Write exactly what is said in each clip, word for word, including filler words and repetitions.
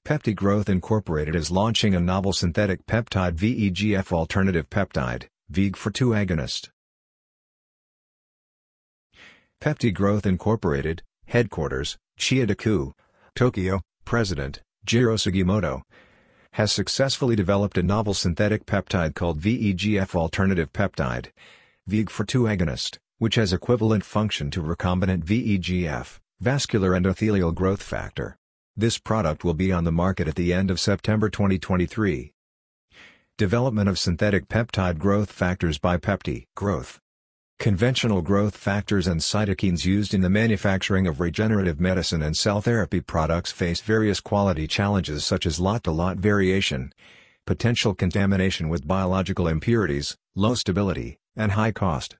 PeptiGrowth Incorporated is launching a novel synthetic peptide V E G F alternative peptide, V E G F R two agonist. PeptiGrowth Incorporated, Headquarters, Chiyoda-ku, Tokyo, President, Jiro Sugimoto, has successfully developed a novel synthetic peptide called V E G F alternative peptide, V E G F R two agonist, which has equivalent function to recombinant V E G F, vascular endothelial growth factor. This product will be on the market at the end of September twenty twenty-three. Development of synthetic peptide growth factors by PeptiGrowth. Conventional growth factors and cytokines used in the manufacturing of regenerative medicine and cell therapy products face various quality challenges such as lot-to-lot variation, potential contamination with biological impurities, low stability, and high cost.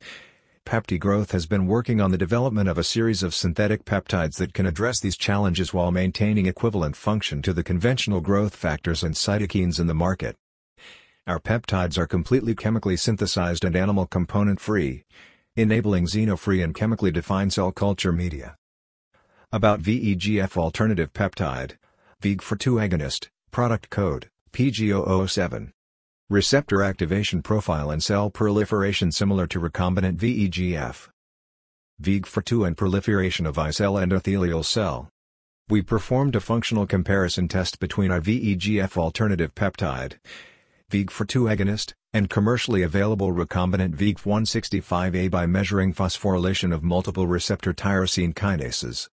PeptiGrowth has been working on the development of a series of synthetic peptides that can address these challenges while maintaining equivalent function to the conventional growth factors and cytokines in the market. Our peptides are completely chemically synthesized and animal component-free, enabling xeno-free and chemically defined cell culture media. About V E G F alternative peptide, V E G F R two agonist, product code, P G zero zero seven. Receptor activation profile and cell proliferation similar to recombinant V E G F. V E G F R two and proliferation of I-cell endothelial cell. We performed a functional comparison test between our V E G F alternative peptide, V E G F R two agonist, and commercially available recombinant V E G F one sixty-five A by measuring phosphorylation of multiple receptor tyrosine kinases.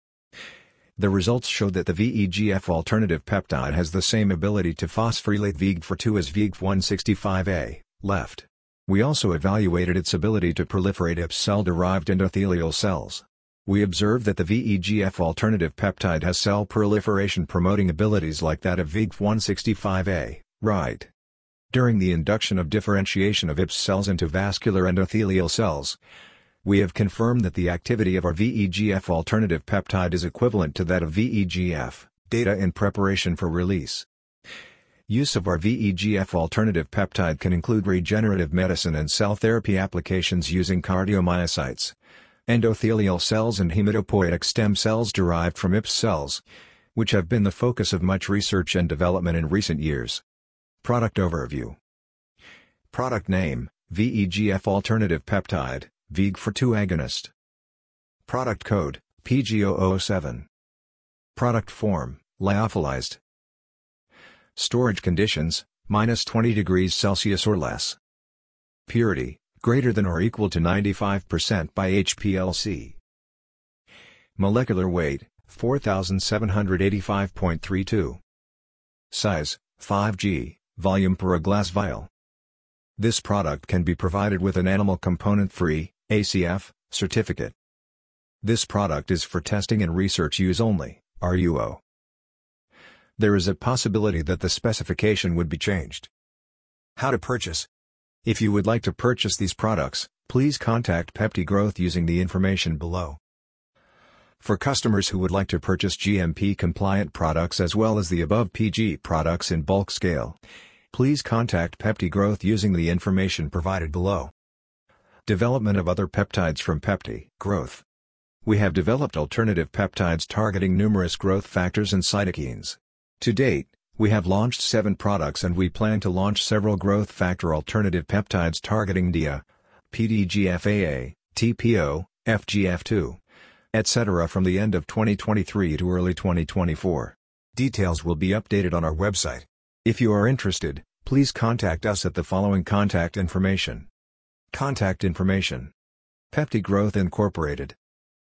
The results showed that the V E G F alternative peptide has the same ability to phosphorylate V E G F R two as V E G F one sixty-five A, left. We also evaluated its ability to proliferate I P S cell-derived endothelial cells. We observed that the V E G F alternative peptide has cell proliferation promoting abilities like that of V E G F one sixty-five A, right. During the induction of differentiation of I P S cells into vascular endothelial cells, we have confirmed that the activity of our V E G F alternative peptide is equivalent to that of V E G F, data in preparation for release. Use of our V E G F alternative peptide can include regenerative medicine and cell therapy applications using cardiomyocytes, endothelial cells and hematopoietic stem cells derived from I P S cells, which have been the focus of much research and development in recent years. Product overview. Product name, V E G F alternative peptide, V E G F R two agonist. Product code, P G zero zero seven. Product form, lyophilized. Storage conditions, minus twenty degrees Celsius or less. Purity, greater than or equal to ninety-five percent by H P L C. Molecular weight, four thousand seven hundred eighty-five point three two. Size, five grams, volume per a glass vial. This product can be provided with an animal component-free, A C F, certificate. This product is for testing and research use only, R U O. There is a possibility that the specification would be changed. How to purchase? If you would like to purchase these products, please contact PeptiGrowth using the information below. For customers who would like to purchase G M P-compliant products as well as the above P G products in bulk scale, please contact PeptiGrowth using the information provided below. Development of other peptides from PeptiGrowth. We have developed alternative peptides targeting numerous growth factors and cytokines. To date, we have launched seven products and we plan to launch several growth factor alternative peptides targeting D A, P D G F A A, T P O, F G F two, et cetera from the end of twenty twenty-three to early twenty twenty-four. Details will be updated on our website. If you are interested, please contact us at the following contact information. Contact information. PeptiGrowth Incorporated.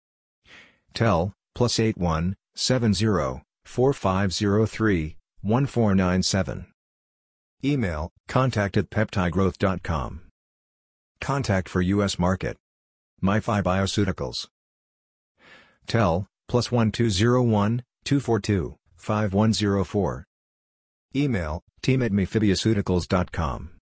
Tel, plus eight one, seven zero, four five zero three, one four nine seven. Email, contact at peptigrowth dot com. Contact for U S market. MiFi Bioceuticals. Tel, plus one two zero one, two four two, five one zero four. Email, team at mifibbioceuticals dot com.